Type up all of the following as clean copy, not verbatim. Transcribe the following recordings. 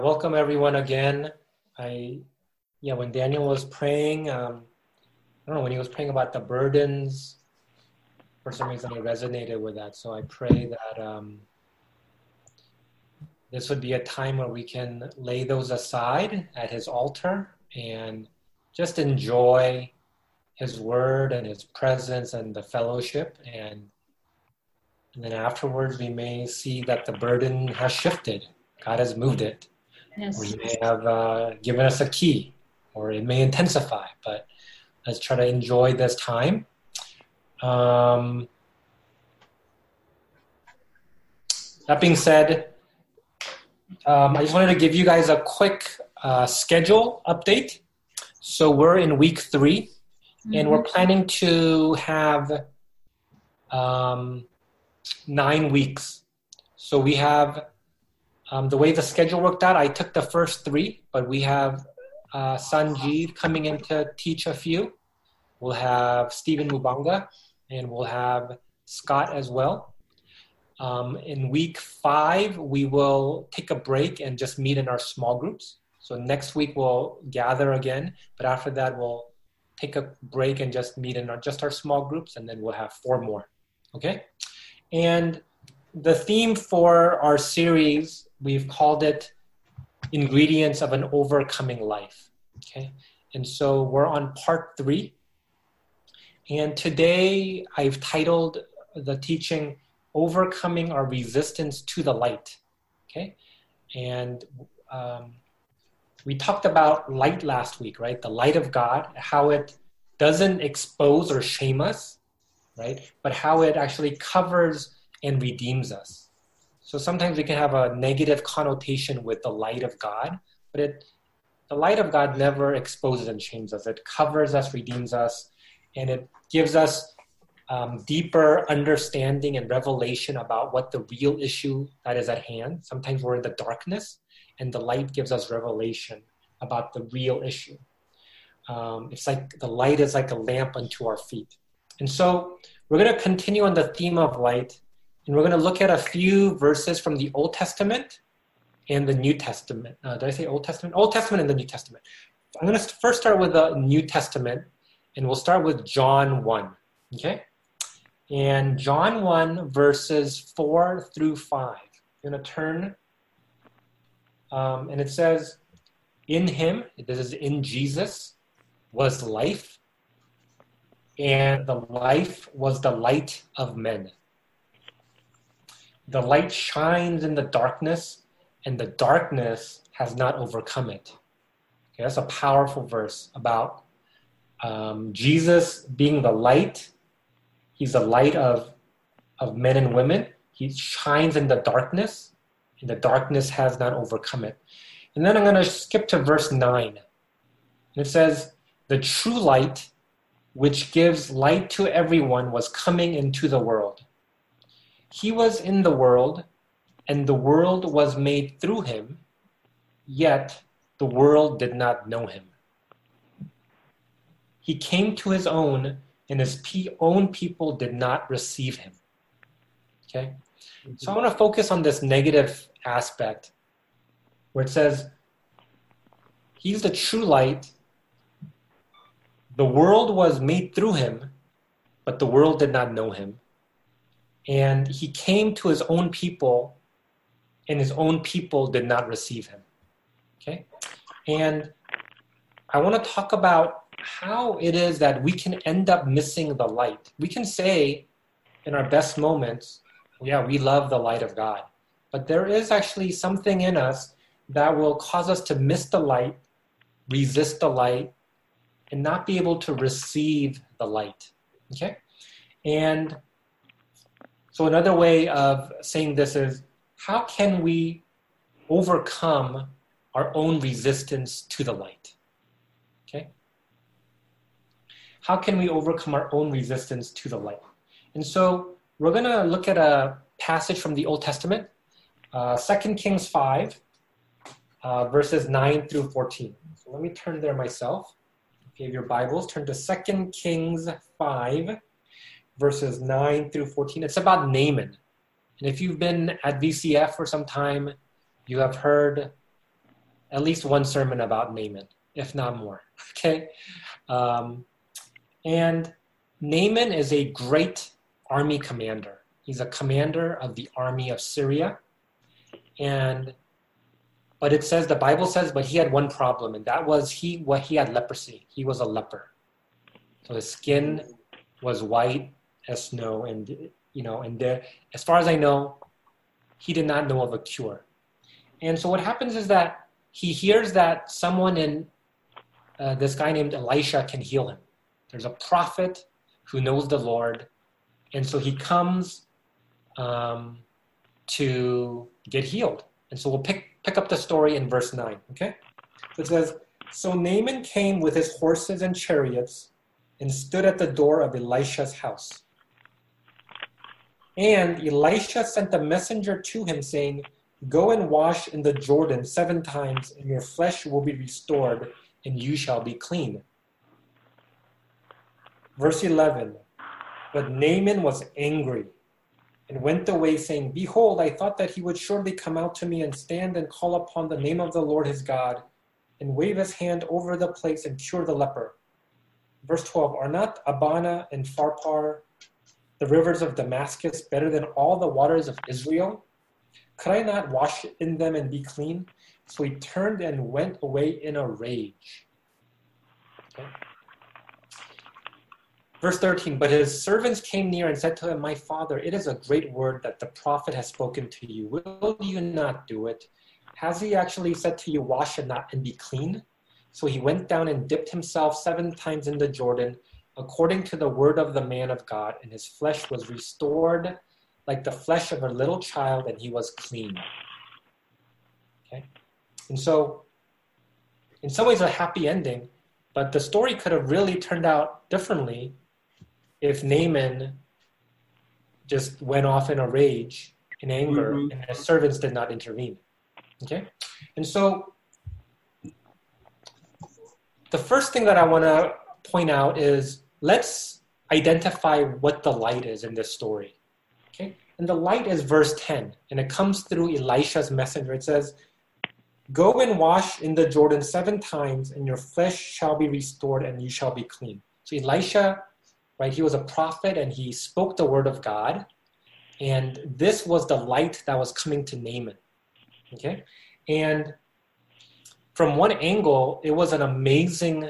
Welcome everyone again. When Daniel was praying, I don't know, when he was praying about the burdens, for some reason I resonated with that. So I pray that this would be a time where we can lay those aside at his altar and just enjoy his word and his presence and the fellowship. And then afterwards we may see that the burden has shifted. God has moved it. Yes. Or he may have given us a key, or it may intensify, but let's try to enjoy this time. That being said, I just wanted to give you guys a quick schedule update. So we're in week 3, and we're planning to have 9 weeks. So we have the way the schedule worked out, I took the first 3, but we have Sanjeev coming in to teach a few. We'll have Stephen Mubanga, and we'll have Scott as well. In week 5, we will take a break and just meet in our small groups. So next week we'll gather again, but after that we'll take a break and just meet in our small groups, and then we'll have 4 more. Okay? And the theme for our series, we've called it Ingredients of an Overcoming Life. Okay? And so we're on part 3. And today I've titled the teaching, Overcoming Our Resistance to the Light. Okay? And we talked about light last week, right? The light of God, how it doesn't expose or shame us, right? But how it actually covers and redeems us. So sometimes we can have a negative connotation with the light of God, but the light of God never exposes and shames us. It covers us, redeems us, and it gives us deeper understanding and revelation about what the real issue that is at hand. Sometimes we're in the darkness, and the light gives us revelation about the real issue. It's like the light is like a lamp unto our feet. And so we're going to continue on the theme of light, and we're going to look at a few verses from the Old Testament and the New Testament. Did I say Old Testament? Old Testament and the New Testament. I'm going to first start with the New Testament, and we'll start with John 1. Okay? And John 1, verses 4 through 5. I'm going to turn, and it says, in him, this is in Jesus, was life, and the life was the light of men. The light shines in the darkness, and the darkness has not overcome it. Okay, that's a powerful verse about Jesus being the light. He's the light of men and women. He shines in the darkness, and the darkness has not overcome it. And then I'm going to skip to verse 9. And it says, the true light, which gives light to everyone, was coming into the world. He was in the world, and the world was made through him, yet the world did not know him. He came to his own, and his own people did not receive him. Okay? So I want to focus on this negative aspect where it says, he's the true light. The world was made through him, but the world did not know him. And he came to his own people, and his own people did not receive him. Okay? And I want to talk about how it is that we can end up missing the light. We can say in our best moments, yeah, we love the light of God. But there is actually something in us that will cause us to miss the light, resist the light, and not be able to receive the light. Okay? And so another way of saying this is, how can we overcome our own resistance to the light? Okay? How can we overcome our own resistance to the light? And so we're going to look at a passage from the Old Testament, 2 Kings 5, verses 9 through 14. So let me turn there myself. If you have your Bibles, turn to 2 Kings 5, verses 9 through 14. It's about Naaman. And if you've been at VCF for some time, you have heard at least one sermon about Naaman, if not more. Okay, and Naaman is a great army commander. He's a commander of the army of Syria, but it says, the Bible says, but he had one problem, and that was he had leprosy. He was a leper. So his skin was white as snow, and as far as I know, he did not know of a cure. And so what happens is that he hears that someone this guy named Elisha can heal him. There's a prophet who knows the Lord, and so he comes to get healed. And so we'll pick up the story in verse 9, okay? So it says, so Naaman came with his horses and chariots and stood at the door of Elisha's house. And Elisha sent a messenger to him saying, go and wash in the Jordan 7 times, and your flesh will be restored, and you shall be clean. Verse 11, but Naaman was angry and went away saying, behold, I thought that he would surely come out to me and stand and call upon the name of the Lord his God and wave his hand over the place and cure the leper. Verse 12, are not Abana and Pharpar, the rivers of Damascus, better than all the waters of Israel? Could I not wash in them and be clean? So he turned and went away in a rage. Okay. Verse 13, but his servants came near and said to him, my father, it is a great word that the prophet has spoken to you. Will you not do it? Has he actually said to you, wash and be clean? So he went down and dipped himself 7 times in the Jordan, according to the word of the man of God, and his flesh was restored like the flesh of a little child, and he was clean. Okay? And so, in some ways, a happy ending, but the story could have really turned out differently if Naaman just went off in a rage, in anger, and his servants did not intervene. Okay? And so, the first thing that I want to point out is, let's identify what the light is in this story. Okay? And the light is verse 10, and it comes through Elisha's messenger. It says, go and wash in the Jordan 7 times, and your flesh shall be restored, and you shall be clean. So Elisha, right, he was a prophet, and he spoke the word of God, and this was the light that was coming to Naaman. Okay? And from one angle, it was an amazing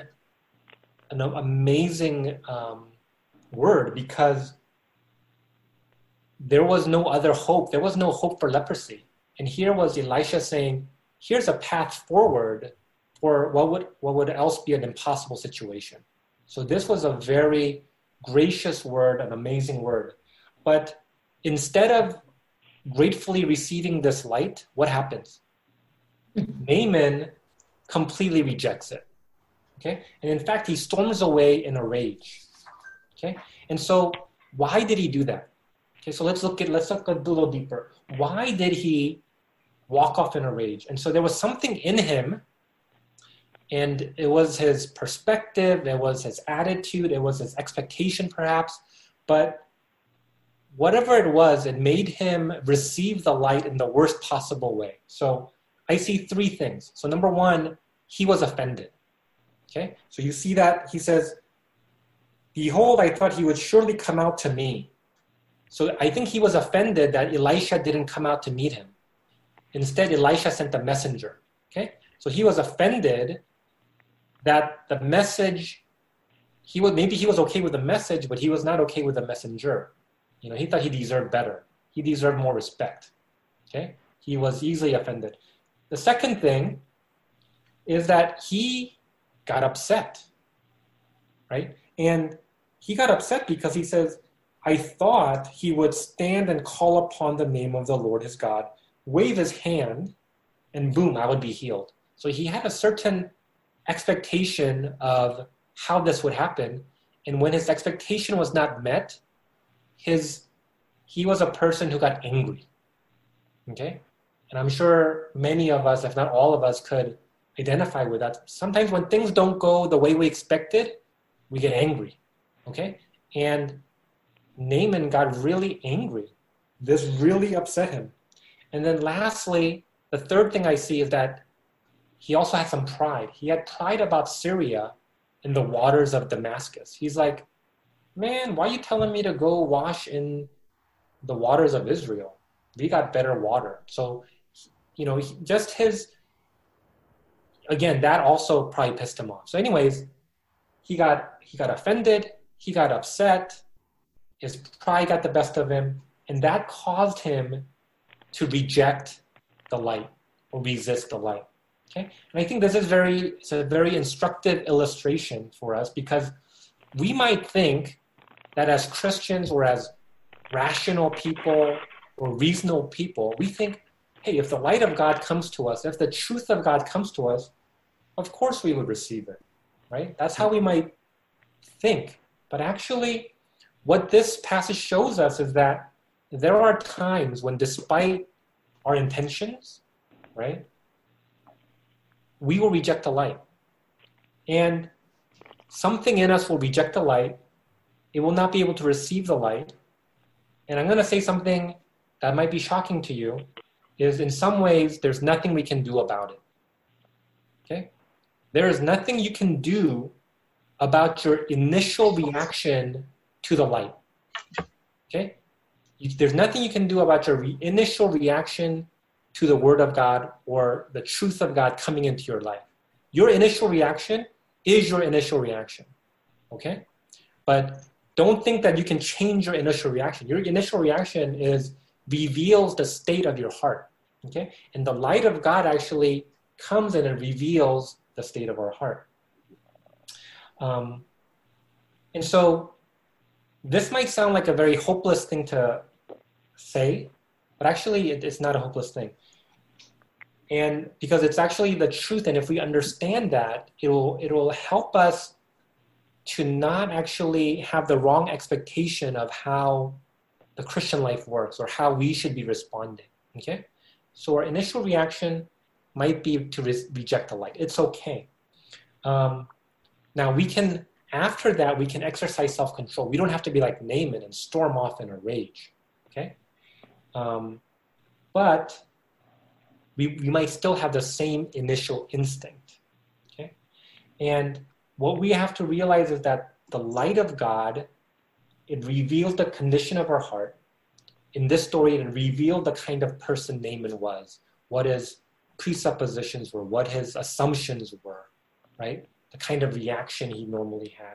word, because there was no other hope. There was no hope for leprosy. And here was Elisha saying, here's a path forward for what would else be an impossible situation. So this was a very gracious word, an amazing word. But instead of gratefully receiving this light, what happens? Naaman completely rejects it. Okay? And in fact, he storms away in a rage. Okay? And so why did he do that? Okay, so let's look a little deeper. Why did he walk off in a rage? And so there was something in him, and it was his perspective, it was his attitude, it was his expectation perhaps, but whatever it was, it made him receive the light in the worst possible way. So I see 3 things. So number 1, he was offended. Okay, so you see that he says, behold, I thought he would surely come out to me. So I think he was offended that Elisha didn't come out to meet him. Instead, Elisha sent a messenger. Okay, so he was offended that the message, maybe he was okay with the message, but he was not okay with the messenger. He thought he deserved better. He deserved more respect. Okay, he was easily offended. The second thing is that he got upset, right? And he got upset because he says, I thought he would stand and call upon the name of the Lord his God, wave his hand, and boom, I would be healed. So he had a certain expectation of how this would happen. And when his expectation was not met, he was a person who got angry. Okay? And I'm sure many of us, if not all of us, could identify with that. Sometimes when things don't go the way we expected, we get angry. Okay? And Naaman got really angry. This really upset him. And then lastly, the third thing I see is that he also had some pride. He had pride about Syria and the waters of Damascus. He's like, man, why are you telling me to go wash in the waters of Israel? We got better water. So, just again, that also probably pissed him off. So anyways, he got offended. He got upset. His pride got the best of him. And that caused him to reject the light or resist the light. Okay? And I think this is it's a very instructive illustration for us, because we might think that as Christians or as rational people or reasonable people, we think, hey, if the light of God comes to us, if the truth of God comes to us, of course we would receive it, right? That's how we might think. But actually, what this passage shows us is that there are times when, despite our intentions, right, we will reject the light. And something in us will reject the light. It will not be able to receive the light. And I'm going to say something that might be shocking to you, is in some ways, there's nothing we can do about it. Okay? There is nothing you can do about your initial reaction to the light. Okay? There's nothing you can do about your initial reaction to the Word of God or the truth of God coming into your life. Your initial reaction is your initial reaction. Okay? But don't think that you can change your initial reaction. Your initial reaction reveals the state of your heart. Okay? And the light of God actually comes in and reveals the state of our heart. And so this might sound like a very hopeless thing to say, but actually it's not a hopeless thing. And because it's actually the truth, and if we understand that, it will help us to not actually have the wrong expectation of how the Christian life works or how we should be responding. Okay? So our initial reaction might be to reject the light. It's okay. Now after that, we can exercise self-control. We don't have to be like Naaman and storm off in a rage. Okay? But we might still have the same initial instinct. Okay? And what we have to realize is that the light of God, it reveals the condition of our heart. In this story, it revealed the kind of person Naaman was, what his presuppositions were, what his assumptions were, right? The kind of reaction he normally had.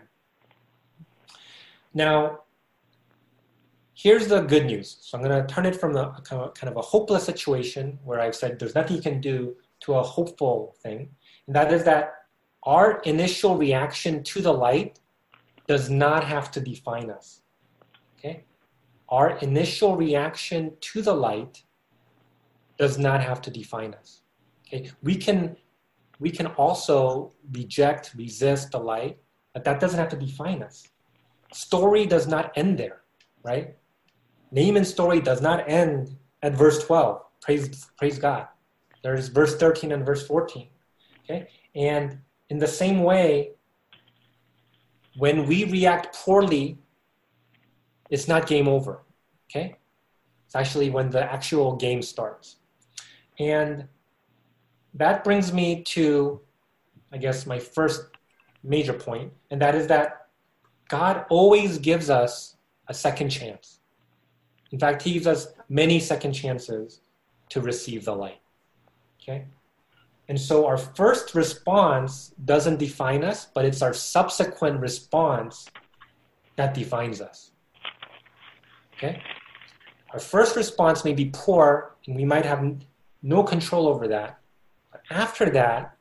Now, here's the good news. So I'm going to turn it from a kind of a hopeless situation where I've said there's nothing you can do to a hopeful thing. And that is that our initial reaction to the light does not have to define us. Okay? Our initial reaction to the light does not have to define us. Okay? We can also resist the light, but that doesn't have to define us. Story does not end there, right? Naaman's story does not end at verse 12. Praise God. There's verse 13 and verse 14. Okay? And in the same way, when we react poorly, it's not game over. Okay? It's actually when the actual game starts. And that brings me to, I guess, my first major point, and that is that God always gives us a second chance. In fact, he gives us many second chances to receive the light. Okay? And so our first response doesn't define us, but it's our subsequent response that defines us. Okay? Our first response may be poor, and we might have no control over that. But after that,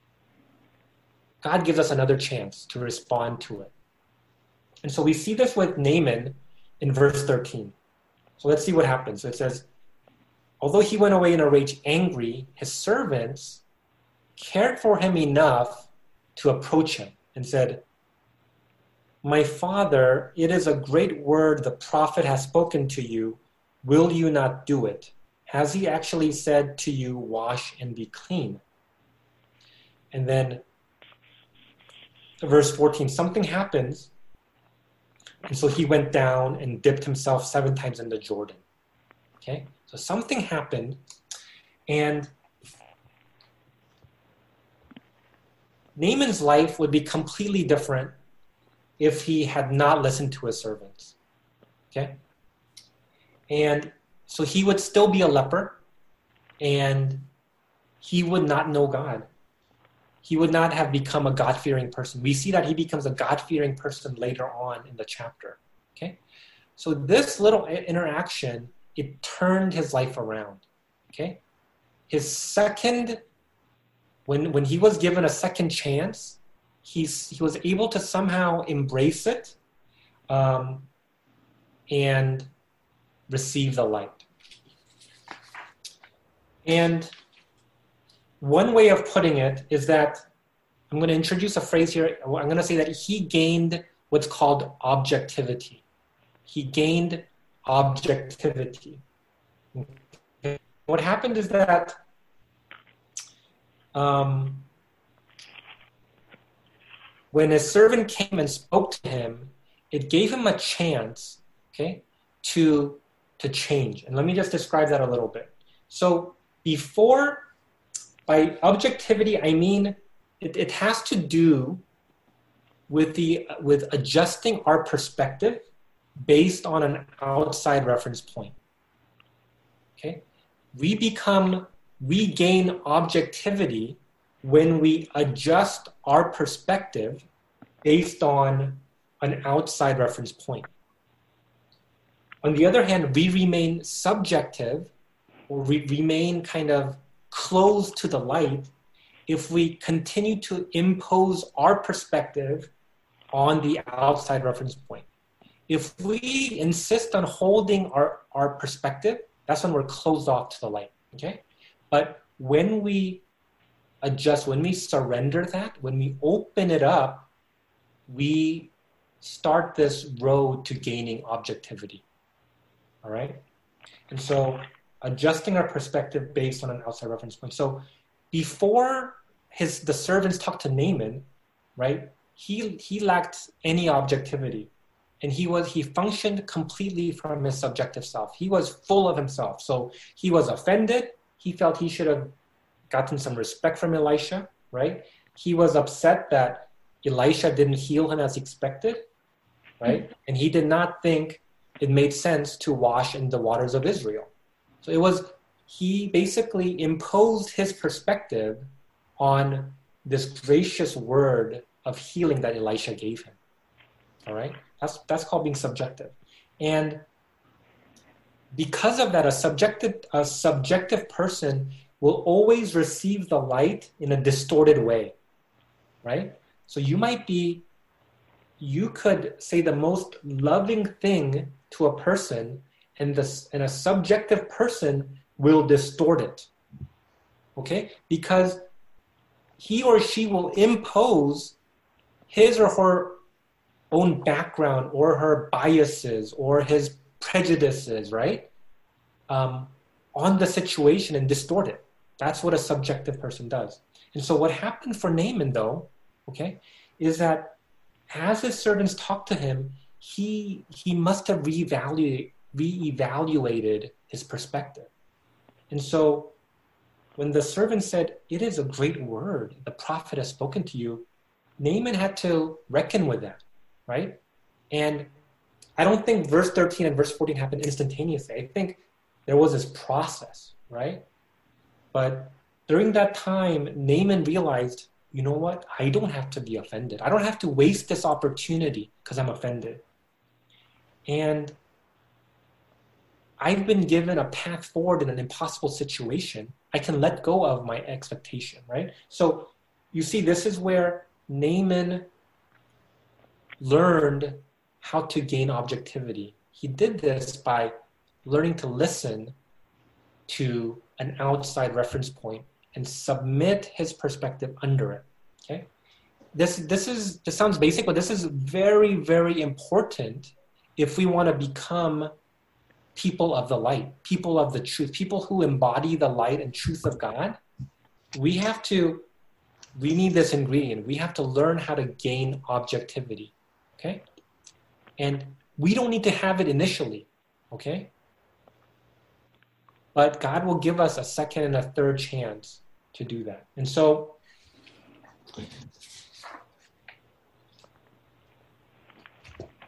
God gives us another chance to respond to it. And so we see this with Naaman in verse 13. So let's see what happens. So it says, although he went away in a rage angry, his servants cared for him enough to approach him and said, my father, it is a great word the prophet has spoken to you. Will you not do it? Has he actually said to you, wash and be clean? And then verse 14, something happens. And so he went down and dipped himself 7 times in the Jordan. Okay? So something happened, and Naaman's life would be completely different if he had not listened to his servants. Okay? And so he would still be a leper, and he would not know God. He would not have become a God-fearing person. We see that he becomes a God-fearing person later on in the chapter. Okay? So this little interaction, it turned his life around. Okay? His second, when he was given a second chance, he was able to somehow embrace it and receive the light. And one way of putting it is that I'm going to introduce a phrase here. I'm going to say that he gained what's called objectivity. He gained objectivity. Okay. What happened is that when his servant came and spoke to him, it gave him a chance, okay, to change. And let me just describe that a little bit. So by objectivity, I mean it has to do with adjusting our perspective based on an outside reference point. Okay, we gain objectivity when we adjust our perspective based on an outside reference point. On the other hand, we remain subjective, or we remain kind of closed to the light if we continue to impose our perspective on the outside reference point. If we insist on holding our perspective, that's when we're closed off to the light, okay? But when we adjust, when we surrender that, when we open it up, we start this road to gaining objectivity, all right? And so adjusting our perspective based on an outside reference point. So before the servants talked to Naaman, right, he lacked any objectivity. And he functioned completely from his subjective self. He was full of himself. So he was offended. He felt he should have gotten some respect from Elisha, right? He was upset that Elisha didn't heal him as expected, right? And he did not think it made sense to wash in the waters of Israel. So he basically imposed his perspective on this gracious word of healing that Elisha gave him, all right? That's called being subjective. And because of that, a subjective person will always receive the light in a distorted way, right? So you could say the most loving thing to a person, and a subjective person will distort it, okay? Because he or she will impose his or her own background or her biases or his prejudices, right, on the situation and distort it. That's what a subjective person does. And so what happened for Naaman, though, okay, is that as his servants talked to him, he must have reevaluated his perspective. And so when the servant said, "It is a great word the prophet has spoken to you," Naaman had to reckon with that, right? And I don't think verse 13 and verse 14 happened instantaneously. I think there was this process, right? But during that time, Naaman realized, you know what? I don't have to be offended. I don't have to waste this opportunity because I'm offended. And I've been given a path forward in an impossible situation. I can let go of my expectation, right? So you see, this is where Naaman learned how to gain objectivity. He did this by learning to listen to an outside reference point and submit his perspective under it. Okay, this sounds basic, but this is very, very important if we want to become people of the light, people of the truth, people who embody the light and truth of God. We need this ingredient. We have to learn how to gain objectivity. Okay, and we don't need to have it initially. Okay. But God will give us a second and a third chance to do that. And so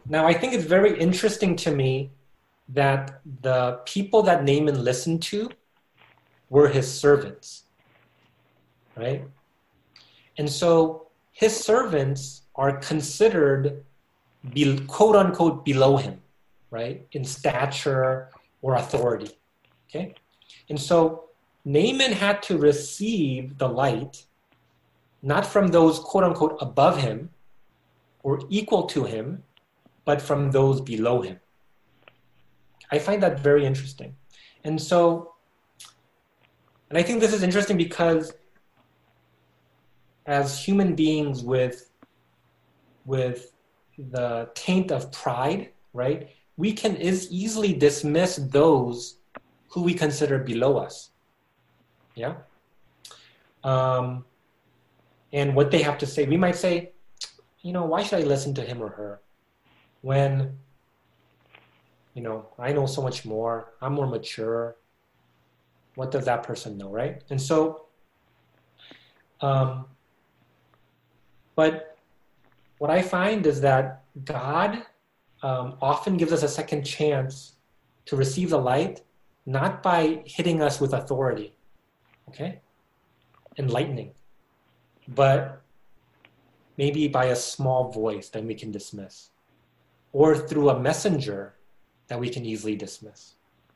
Now, I think it's very interesting to me that the people that Naaman listened to were his servants, right? And so his servants are considered, quote unquote, below him, right? In stature or authority, okay? And so Naaman had to receive the light, not from those, quote unquote, above him or equal to him, but from those below him. I find that very interesting. And I think this is interesting because as human beings with the taint of pride, right, we can easily dismiss those who we consider below us. Yeah? And what they have to say, we might say, why should I listen to him or her when, I know so much more, I'm more mature. What does that person know, right? And so, but what I find is that God often gives us a second chance to receive the light, not by hitting us with authority, okay, enlightening, but maybe by a small voice that we can dismiss, or through a messenger that we can easily dismiss.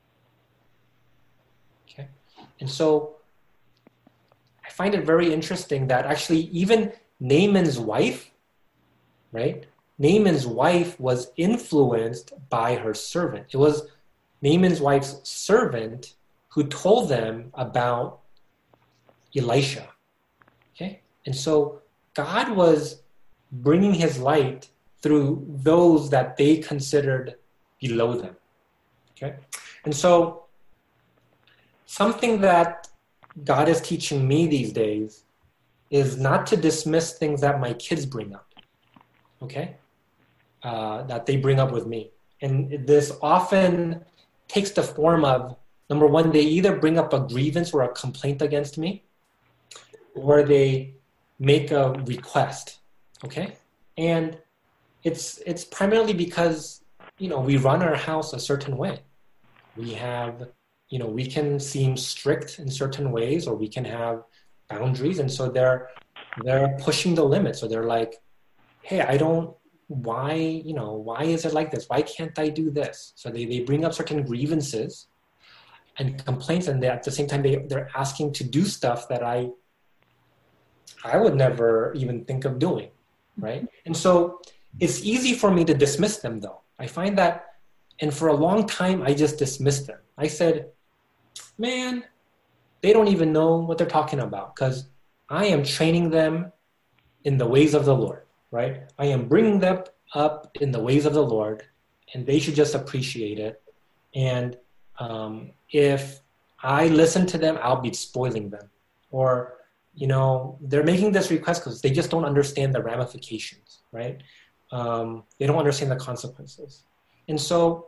Okay, and so I find it very interesting that actually even Naaman's wife, right? Naaman's wife was influenced by her servant. It was Naaman's wife's servant who told them about Elisha. Okay, and so God was bringing his light through those that they considered below them. Okay, and so something that God is teaching me these days is not to dismiss things that my kids bring up. Okay, that they bring up with me, and this often takes the form of, number one, they either bring up a grievance or a complaint against me, or they make a request, okay? And it's primarily because, we run our house a certain way. We have, we can seem strict in certain ways, or we can have boundaries, and so they're pushing the limit. So they're like, hey, why is it like this? Why can't I do this? So they bring up certain grievances and complaints, and at the same time they're asking to do stuff that I would never even think of doing, right? And so it's easy for me to dismiss them, though. I find that, and for a long time I just dismissed them. I said, man, they don't even know what they're talking about, because I am training them in the ways of the Lord, right? I am bringing them up in the ways of the Lord, and they should just appreciate it. And if I listen to them, I'll be spoiling them. Or, they're making this request because they just don't understand the ramifications, right? They don't understand the consequences. And so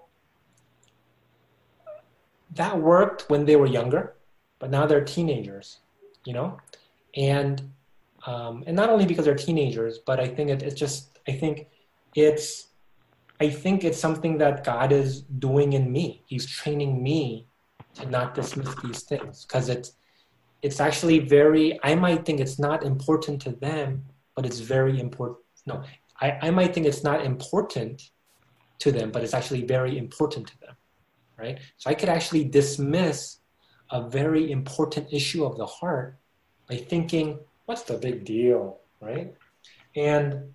that worked when they were younger, but now they're teenagers, and not only because they're teenagers, but I think it's something that God is doing in me. He's training me to not dismiss these things, because it's actually I might think it's not important to them, but it's very important. No, I might think it's not important to them, but it's actually very important to them, right? So I could actually dismiss a very important issue of the heart by thinking, what's the big deal, right? And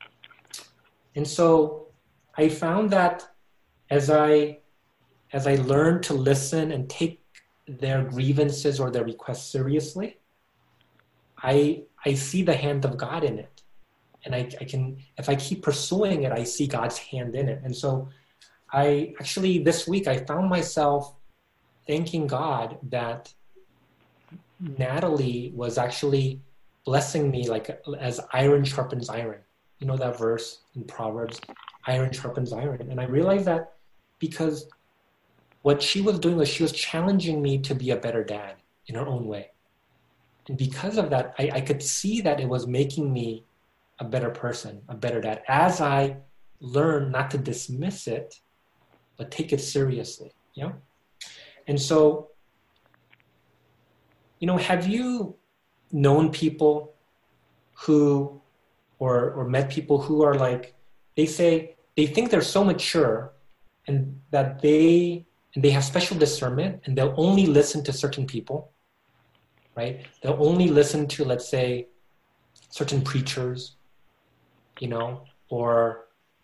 so I found that as I learned to listen and take their grievances or their requests seriously, I see the hand of God in it. And I can, if I keep pursuing it, I see God's hand in it. And so this week, I found myself thanking God that Natalie was actually blessing me as iron sharpens iron. You know that verse in Proverbs, iron sharpens iron. And I realized that because what she was doing was she was challenging me to be a better dad in her own way. And because of that, I could see that it was making me a better person, a better dad, as I learn not to dismiss it, but take it seriously. Yeah. And so, have you known people who, or met people who are like, they say they think they're so mature and that they have special discernment and they'll only listen to certain people, right? They'll only listen to, let's say, certain preachers, or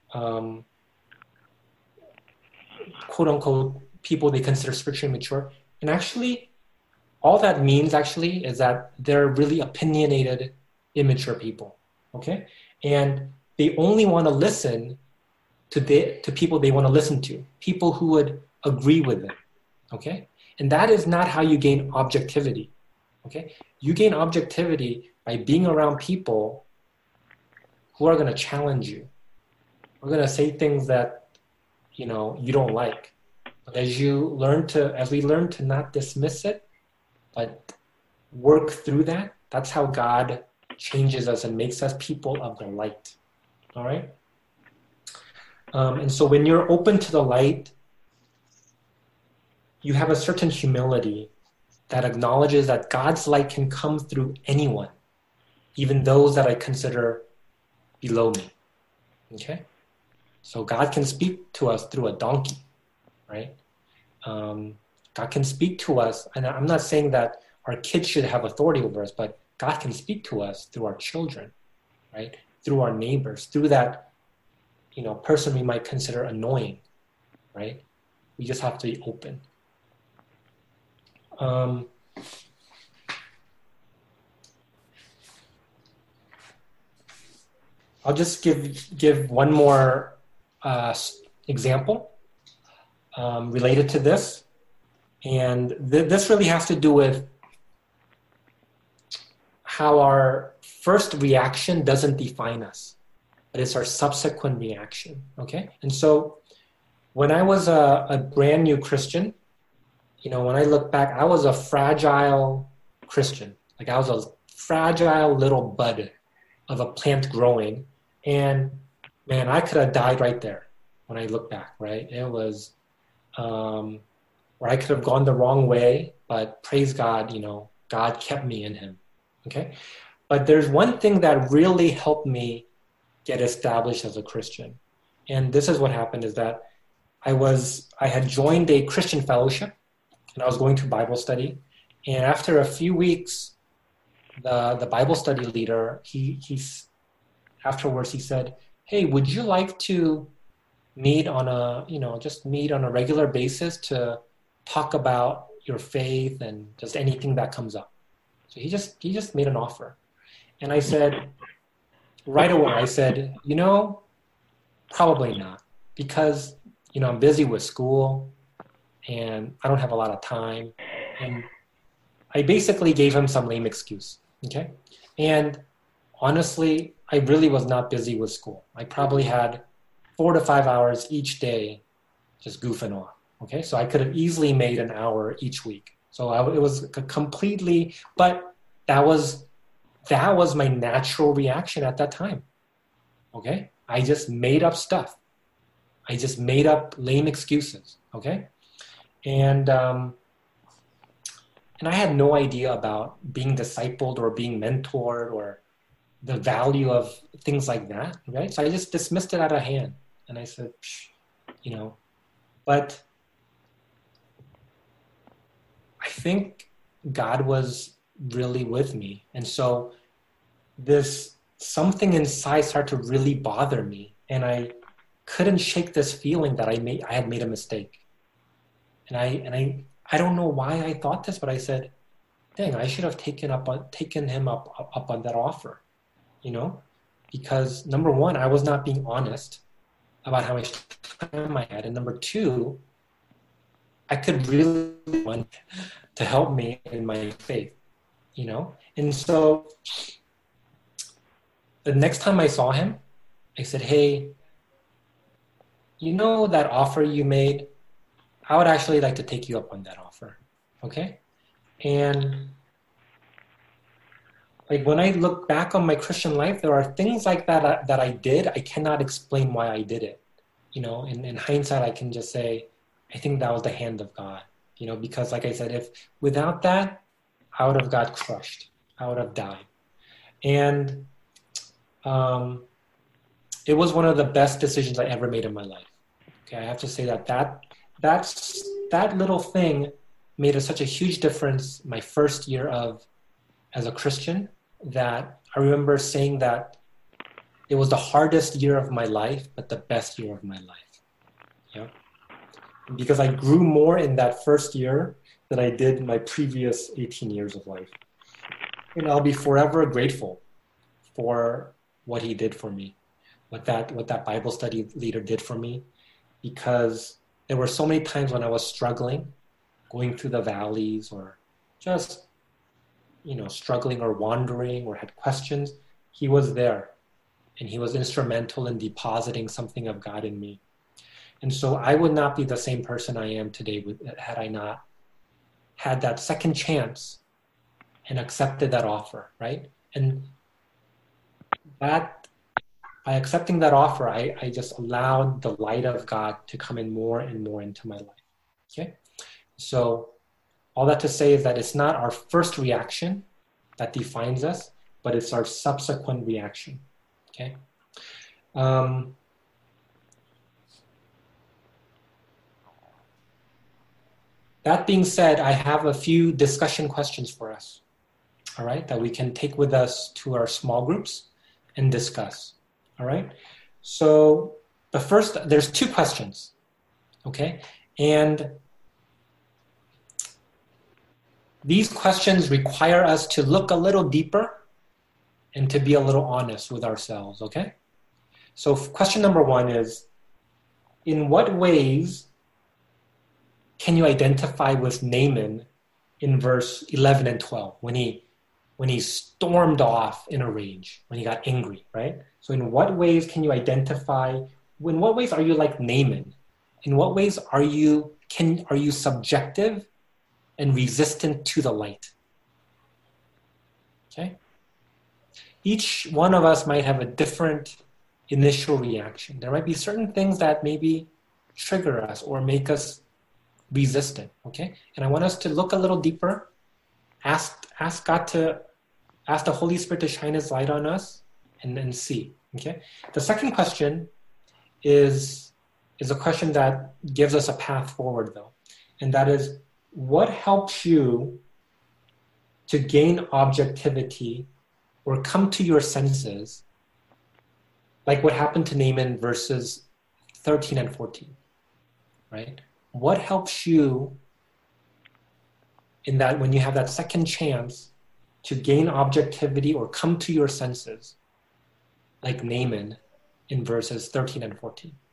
quote unquote people they consider spiritually mature. And actually, all that means actually is that they're really opinionated, immature people, okay? And they only want to listen to people they want to listen to, people who would agree with them, okay? And that is not how you gain objectivity, okay? You gain objectivity by being around people who are going to challenge you. We're going to say things that, you don't like. But as we learn to not dismiss it, but work through that, that's how God changes us and makes us people of the light. All right? And so when you're open to the light, you have a certain humility that acknowledges that God's light can come through anyone, even those that I consider below me. Okay? So God can speak to us through a donkey, right? God can speak to us, and I'm not saying that our kids should have authority over us, but God can speak to us through our children, right? Through our neighbors, through that, person we might consider annoying, right? We just have to be open. I'll just give one more example related to this. And this really has to do with how our first reaction doesn't define us, but it's our subsequent reaction, okay? And so when I was a brand new Christian, when I look back, I was a fragile Christian. Like I was a fragile little bud of a plant growing. And man, I could have died right there when I look back, right? It was, or I could have gone the wrong way, but praise God, God kept me in him, okay? But there's one thing that really helped me get established as a Christian. And this is what happened is that I had joined a Christian fellowship and I was going to Bible study. And after a few weeks, the Bible study leader, afterwards he said, hey, would you like to meet on a regular basis to talk about your faith and just anything that comes up? So he just made an offer. And I said, right away, I said, probably not, because, I'm busy with school and I don't have a lot of time. And I basically gave him some lame excuse, okay? And honestly, I really was not busy with school. I probably had 4 to 5 hours each day just goofing off, okay? So I could have easily made an hour each week. So it was completely, but that was my natural reaction at that time, okay? I just made up stuff. I just made up lame excuses, okay? And I had no idea about being discipled or being mentored or the value of things like that, right? So I just dismissed it out of hand. And I said, but I think God was really with me. And so something inside started to really bother me. And I couldn't shake this feeling that I had made a mistake. And I don't know why I thought this, but I said, dang, I should have taken him up on that offer, because number one, I was not being honest about how much time I had. And number two, I could really want to help me in my faith, And so the next time I saw him, I said, hey, that offer you made, I would actually like to take you up on that offer, okay? And like when I look back on my Christian life, there are things like that I did. I cannot explain why I did it. In hindsight, I can just say, I think that was the hand of God. Because like I said, if without that, I would have got crushed. I would have died. And it was one of the best decisions I ever made in my life. Okay, I have to say that little thing made such a huge difference my first year as a Christian, that I remember saying that it was the hardest year of my life, but the best year of my life. Yeah. Because I grew more in that first year than I did in my previous 18 years of life. And I'll be forever grateful for what he did for me, what that Bible study leader did for me, because there were so many times when I was struggling, going through the valleys, or just struggling or wandering or had questions. He was there, and he was instrumental in depositing something of God in me. And so I would not be the same person I am today had I not had that second chance and accepted that offer, right? And that by accepting that offer, I just allowed the light of God to come in more and more into my life. Okay? So all that to say is that it's not our first reaction that defines us, but it's our subsequent reaction. Okay? That being said, I have a few discussion questions for us, all right, that we can take with us to our small groups and discuss, all right? So there's two questions, okay? And these questions require us to look a little deeper and to be a little honest with ourselves, okay? So question number one is, in what ways can you identify with Naaman in verse 11 and 12 when he stormed off in a rage, when he got angry, right? So in what ways can you identify, in what ways are you like Naaman? In what ways are you subjective and resistant to the light? Okay? Each one of us might have a different initial reaction. There might be certain things that maybe trigger us or make us resistant, okay? And I want us to look a little deeper, ask the Holy Spirit to shine his light on us and see, okay? The second question is a question that gives us a path forward though. And that is, what helps you to gain objectivity or come to your senses, like what happened to Naaman verses 13 and 14, right? What helps you in that when you have that second chance to gain objectivity or come to your senses, like Naaman in verses 13 and 14?